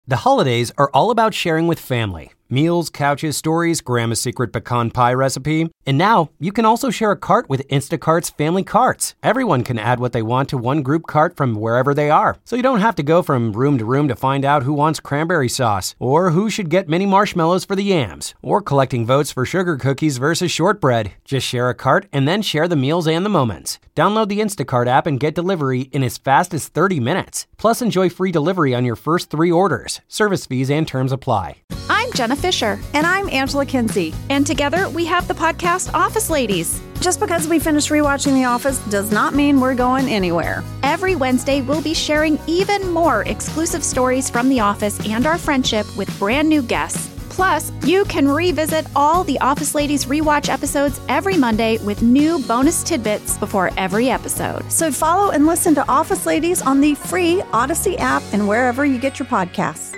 The holidays are all about sharing with family. Meals, couches, stories, Grandma's secret pecan pie recipe. And now, you can also share a cart with Instacart's Family Carts. Everyone can add what they want to one group cart from wherever they are. So you don't have to go from room to find out who wants cranberry sauce, or who should get mini marshmallows for the yams, or collecting votes for sugar cookies versus shortbread. Just share a cart and then share the meals and the moments. Download the Instacart app and get delivery in as fast as 30 minutes. Plus, enjoy free delivery on your first 3 orders. Service fees and terms apply. I'm Jenna Fisher. And I'm Angela Kinsey. And together we have the podcast Office Ladies. Just because we finished rewatching The Office does not mean we're going anywhere. Every Wednesday, we'll be sharing even more exclusive stories from The Office and our friendship with brand new guests. Plus, you can revisit all the Office Ladies rewatch episodes every Monday with new bonus tidbits before every episode. So follow and listen to Office Ladies on the free Odyssey app and wherever you get your podcasts.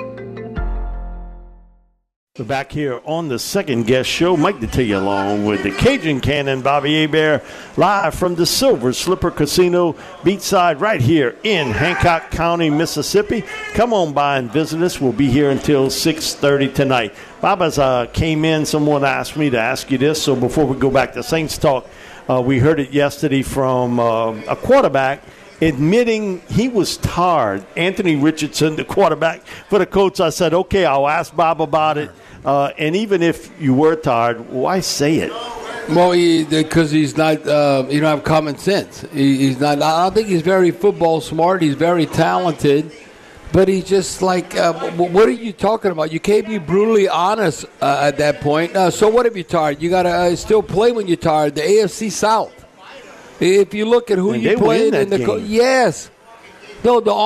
We're back here on the second guest show. Mike Detillier along with the Cajun Cannon, Bobby Hebert, live from the Silver Slipper Casino beachside right here in Hancock County, Mississippi. Come on by and visit us. We'll be here until 6:30 tonight. Bob, as I came in, someone asked me to ask you this. So before we go back to Saints talk, we heard it yesterday from a quarterback admitting he was tired. Anthony Richardson, the quarterback for the Colts. I said, okay, I'll ask Bob about it. And even if you were tired, why say it? Well, because he's not, you don't have common sense. He's not. I don't think he's very football smart. He's very talented. But he's just like, what are you talking about? You can't be brutally honest at that point. So what if you're tired? You got to still play when you're tired. The AFC South. If you look at who you played in the yes. No, the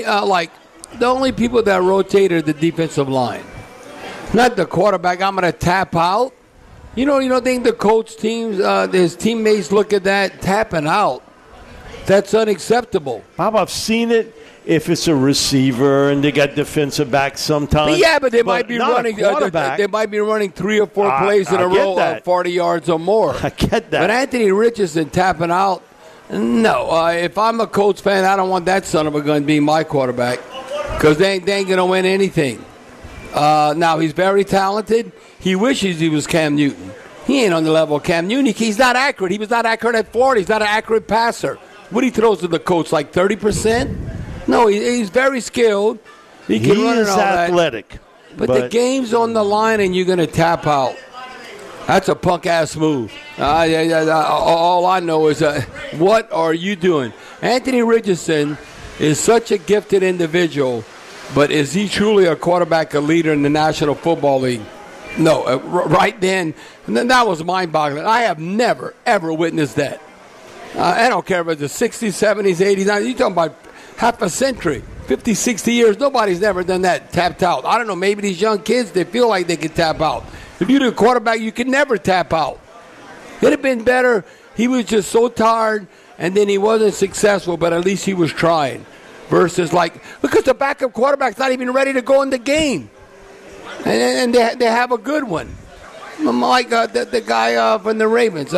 only people that rotate are the defensive line. Not the quarterback. I'm going to tap out. You don't think the coach teams, his teammates look at that tapping out? That's unacceptable. Bob, I've seen it if it's a receiver and they got defensive backs sometimes. But they might be running. They might be running 3 or 4 plays in a row of 40 yards or more. I get that. But Anthony Richardson tapping out. No, if I'm a Colts fan, I don't want that son of a gun being my quarterback because they ain't going to win anything. Now, he's very talented. He wishes he was Cam Newton. He ain't on the level of Cam Newton. He's not accurate. He was not accurate at Florida. He's not an accurate passer. What he throws to the Colts, like 30%? No, he's very skilled. He can run and all that. He's athletic. But the game's on the line and you're going to tap out. That's a punk-ass move. All I know is, what are you doing? Anthony Richardson is such a gifted individual, but is he truly a quarterback, a leader in the National Football League? No. Right then, that was mind-boggling. I have never, ever witnessed that. I don't care if it's the 60s, 70s, 80s, 90s. You're talking about half a century, 50, 60 years. Nobody's never done that, tapped out. I don't know, maybe these young kids, they feel like they can tap out. If you're the quarterback, you can never tap out. It'd have been better. He was just so tired, and then he wasn't successful, but at least he was trying. Versus because the backup quarterback's not even ready to go in the game. And they have a good one. Like the guy from the Ravens,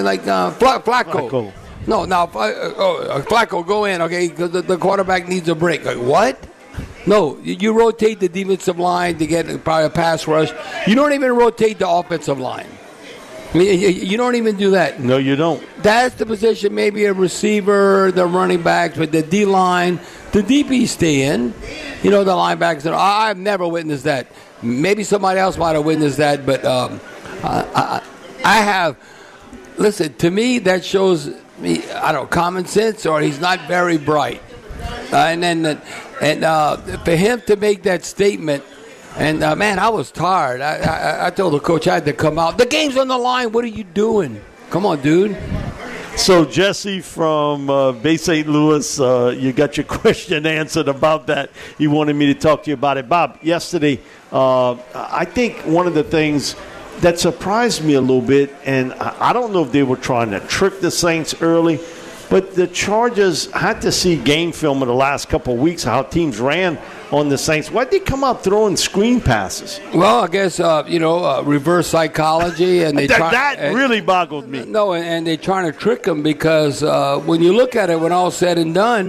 Flacco. No, Flacco, go in, okay, because the quarterback needs a break. Like, what? No, you rotate the defensive line to get probably a pass rush. You don't even rotate the offensive line. I mean, you don't even do that. No, you don't. That's the position, maybe a receiver, the running backs, but the D-line, the DBs stay in. The linebackers. I've never witnessed that. Maybe somebody else might have witnessed that, but I have. Listen, to me, that shows me, common sense, or he's not very bright. And for him to make that statement, and man, I was tired. I told the coach I had to come out. The game's on the line. What are you doing? Come on, dude. So, Jesse from Bay St. Louis, you got your question answered about that. He wanted me to talk to you about it. Bob, yesterday, I think one of the things that surprised me a little bit, and I don't know if they were trying to trick the Saints early, but the Chargers had to see game film in the last couple of weeks, how teams ran on the Saints. Why'd they come out throwing screen passes? Well, I guess, reverse psychology. And that really boggled me. No, and they're trying to trick them because when you look at it, when all's said and done,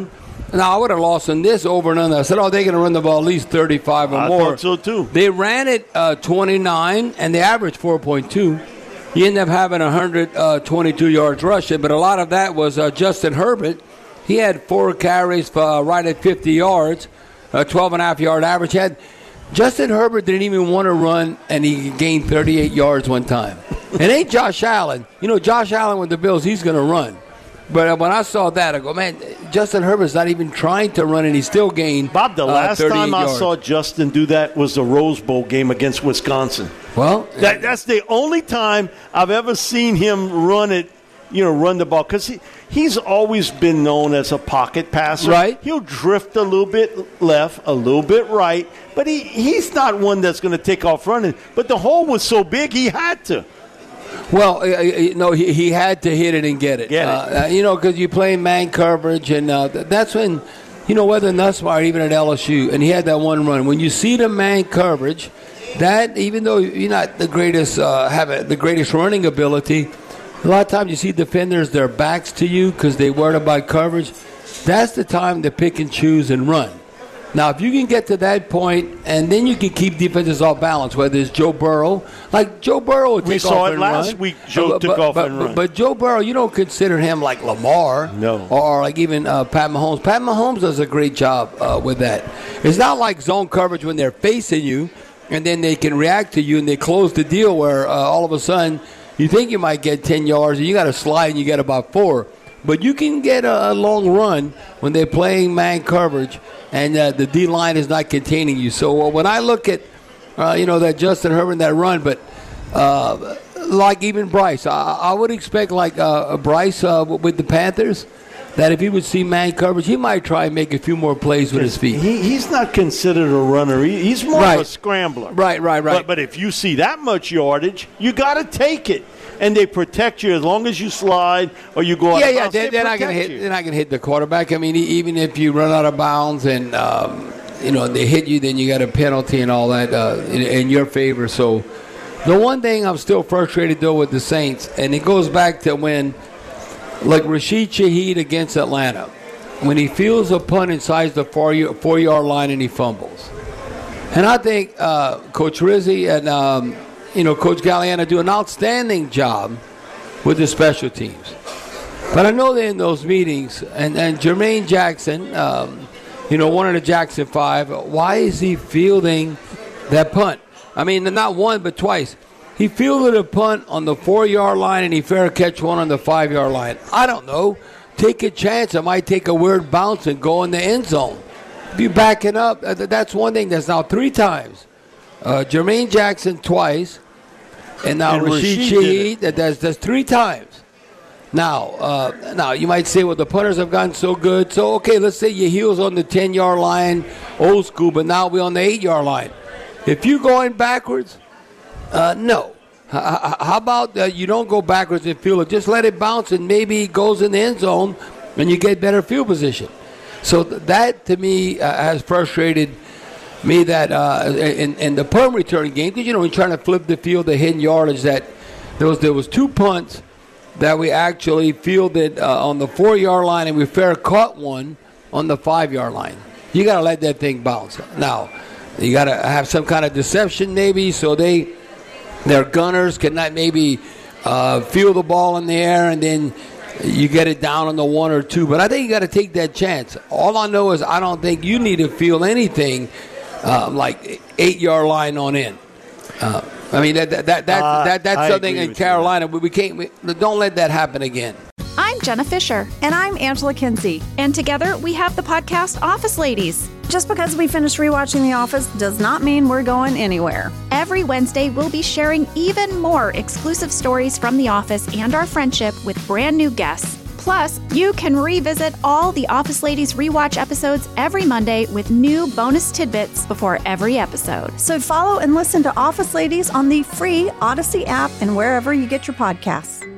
Now, I would have lost on this over and under. I said, they're going to run the ball at least 35 or more. I thought so, too. They ran it 29, and they averaged 4.2. He ended up having 122 yards rushing, but a lot of that was Justin Herbert. He had 4 carries for right at 50 yards, 12.5-yard average. Justin Herbert didn't even want to run, and he gained 38 yards one time. It ain't Josh Allen. Josh Allen with the Bills, he's going to run. But when I saw that, I go, man, Justin Herbert's not even trying to run, and he still gained Bob, the last time I yards. saw Justin do that was the Rose Bowl game against Wisconsin. Well, that's the only time I've ever seen him run the ball. Because he's always been known as a pocket passer. Right. He'll drift a little bit left, a little bit right. But he's not one that's going to take off running. But the hole was so big, he had to. Well, no, he had to hit it and get it. Because you play man coverage, and that's when, whether Nussmeier, even at LSU, and he had that one run. When you see the man coverage, that even though you're not the greatest, have the greatest running ability, a lot of times you see defenders, their backs to you because they worried about coverage. That's the time to pick and choose and run. Now, if you can get to that point, and then you can keep defenses off balance, whether it's Joe Burrow. Like, Joe Burrow would take off and run. We saw it last week, Joe took off and run. But Joe Burrow, you don't consider him like Lamar. No. Or like even Pat Mahomes. Pat Mahomes does a great job with that. It's not like zone coverage when they're facing you, and then they can react to you, and they close the deal where all of a sudden you think you might get 10 yards, and you got to slide, and you get about 4. But you can get a long run when they're playing man coverage and the D-line is not containing you. So when I look at, that Justin Herbert, that run, but like even Bryce, I would expect like Bryce with the Panthers, that if he would see man coverage, he might try and make a few more plays with his feet. He's not considered a runner. He's more of a scrambler. Right. But if you see that much yardage, you got to take it. And they protect you as long as you slide or you go out of bounds. They're not going to hit the quarterback. I mean, even if you run out of bounds and they hit you, then you got a penalty and all that in your favor. So the one thing I'm still frustrated though with the Saints, and it goes back to when, like Rashid Shaheed against Atlanta, when he feels a punt inside the 4-yard line and he fumbles. And I think Coach Rizzi and Coach Galliano do an outstanding job with the special teams. But I know they're in those meetings, and Jermaine Jackson, one of the Jackson 5, why is he fielding that punt? I mean, not one, but twice. He fielded a punt on the 4-yard line, and he fair catch one on the 5-yard line. I don't know. Take a chance. It might take a weird bounce and go in the end zone. If you back it up, that's one thing. That's now 3 times. Jermaine Jackson twice. And now Rashid Shaheed, that's 3 times. Now you might say, well, the punters have gotten so good. So, okay, let's say your heels on the 10-yard line, old school, but now we're on the 8-yard line. If you're going backwards, no. How about you don't go backwards and field it? Just let it bounce, and maybe it goes in the end zone, and you get better field position. So that, to me, has frustrated me that in the punt return game, because you're trying to flip the field, the hidden yardage, that there was 2 punts that we actually fielded on the 4-yard line, and we fair caught one on the 5-yard line. You got to let that thing bounce. Now, you got to have some kind of deception maybe, so their gunners cannot maybe field the ball in the air, and then you get it down on the 1 or 2. But I think you got to take that chance. All I know is I don't think you need to field anything like 8-yard line on in. I mean that's something in Carolina. We can't. Don't let that happen again. I'm Jenna Fisher. And I'm Angela Kinsey. And together we have the podcast Office Ladies. Just because we finished rewatching The Office does not mean we're going anywhere. Every Wednesday, we'll be sharing even more exclusive stories from The Office and our friendship with brand new guests. Plus, you can revisit all the Office Ladies rewatch episodes every Monday with new bonus tidbits before every episode. So follow and listen to Office Ladies on the free Odyssey app and wherever you get your podcasts.